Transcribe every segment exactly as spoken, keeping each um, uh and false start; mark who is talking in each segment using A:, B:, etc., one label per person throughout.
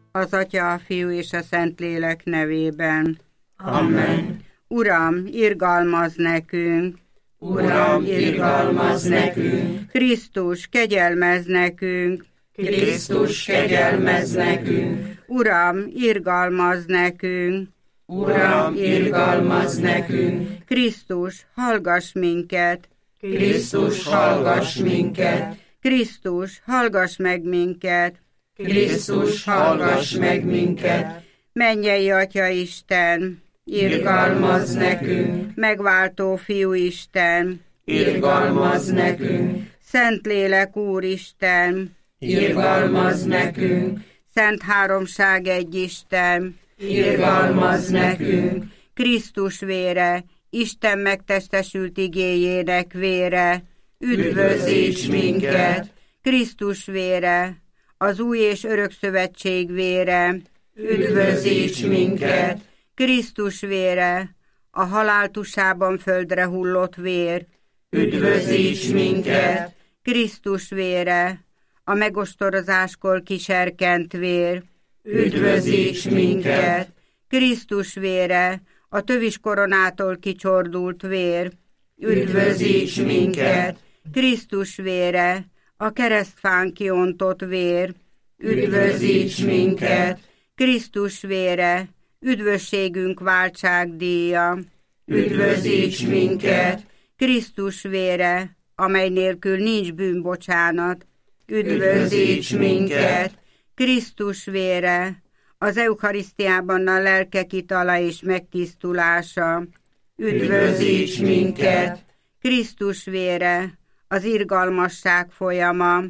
A: Az Atya, a Fiú és a Szentlélek nevében.
B: Amen.
A: Uram, irgalmazz nekünk!
B: Uram, irgalmazz nekünk!
A: Krisztus, kegyelmezz nekünk!
B: Krisztus, kegyelmezz nekünk!
A: Uram, irgalmazz nekünk!
B: Uram, irgalmazz nekünk!
A: Krisztus, hallgass minket!
B: Krisztus, hallgass minket!
A: Krisztus, hallgass meg minket!
B: Krisztus, hallgass meg minket!
A: Mennyei Atya Isten!
B: Irgalmazz nekünk!
A: Megváltó Fiú Isten!
B: Irgalmazz nekünk!
A: Szentlélek Úristen!
B: Irgalmazz nekünk!
A: Szent Háromság egy Isten!
B: Irgalmazz nekünk!
A: Krisztus vére, Isten megtestesült igéjének vére,
B: üdvözíts minket!
A: Krisztus vére, az új és örök szövetség vére,
B: üdvözíts minket!
A: Krisztus vére, a halál tusában földre hullott vér,
B: üdvözíts minket!
A: Krisztus vére, a megostorozáskor kiserkent vér,
B: üdvözíts minket!
A: Krisztus vére, a tövis koronától kicsordult vér,
B: üdvözíts minket!
A: Krisztus vére, a keresztfán kiontott vér,
B: üdvözíts minket!
A: Krisztus vére, üdvösségünk váltságdíja,
B: üdvözíts minket!
A: Krisztus vére, amely nélkül nincs bűnbocsánat,
B: üdvözíts minket!
A: Krisztus vére, az eucharisztiában a lelkek itala és megtisztulása,
B: üdvözíts minket!
A: Krisztus vére, az irgalmasság folyama,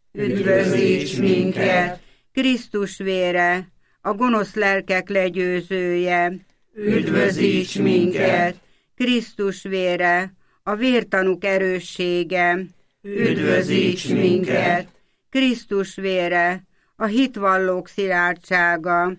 B: üdvözíts minket!
A: Krisztus vére, a gonosz lelkek legyőzője,
B: üdvözíts minket!
A: Krisztus vére, a vértanúk erőssége,
B: üdvözíts minket!
A: Krisztus vére, a hitvallók szilárdsága,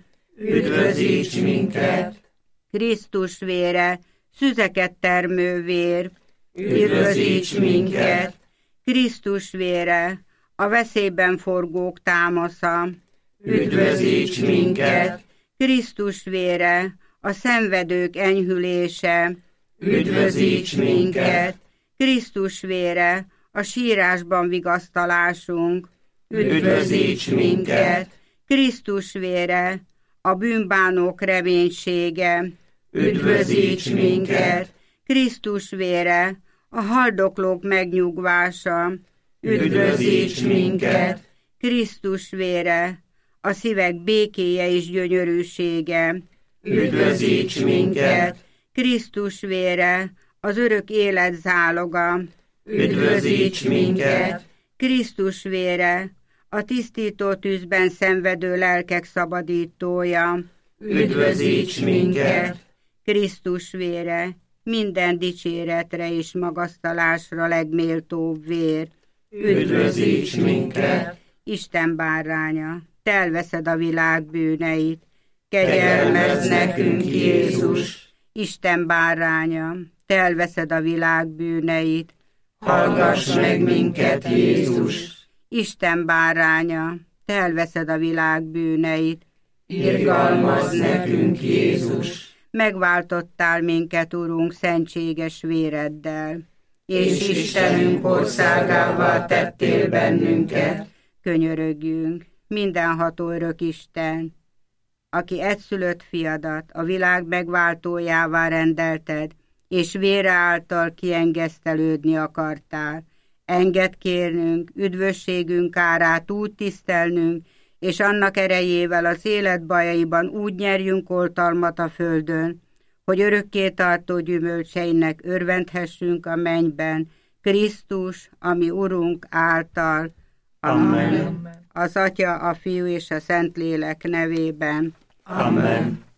B: üdvözíts minket!
A: Krisztus vére, szüzeket termő vér,
B: üdvözíts minket!
A: Krisztus vére, a veszélyben forgók támasza,
B: üdvözíts minket!
A: Krisztus vére, a szenvedők enyhülése,
B: üdvözíts minket!
A: Krisztus vére, a sírásban vigasztalásunk,
B: üdvözíts minket!
A: Krisztus vére, a bűnbánók reménysége,
B: üdvözíts minket!
A: Krisztus vére, a haldoklók megnyugvása,
B: üdvözíts minket!
A: Krisztus vére, a szívek békéje és gyönyörűsége,
B: üdvözíts minket!
A: Krisztus vére, az örök élet záloga,
B: üdvözíts minket!
A: Krisztus vére, a tisztító tűzben szenvedő lelkek szabadítója,
B: üdvözíts minket!
A: Krisztus vére, minden dicséretre és magasztalásra legméltóbb vér,
B: üdvözíts minket!
A: Isten báránya, te elveszed a világ bűneit,
B: kegyelmezz nekünk, Jézus!
A: Isten báránya, te elveszed a világ bűneit,
B: hallgass meg minket, Jézus!
A: Isten báránya, te elveszed a világ bűneit,
B: irgalmazz nekünk, Jézus!
A: Megváltottál minket, Urunk, szentséges véreddel,
B: és Istenünk országává tettél bennünket.
A: Könyörögjünk, mindenható örök Isten, aki egyszülött fiadat a világ megváltójává rendelted, és vére által kiengesztelődni akartál. Engedd kérnünk, üdvösségünk árát úgy tisztelnünk, és annak erejével az élet bajaiban úgy nyerjünk oltalmat a földön, hogy örökké tartó gyümölcseinek örvendhessünk a mennyben, Krisztus, ami Urunk által.
B: Amen.
A: Az Atya, a Fiú és a Szentlélek nevében.
B: Amen.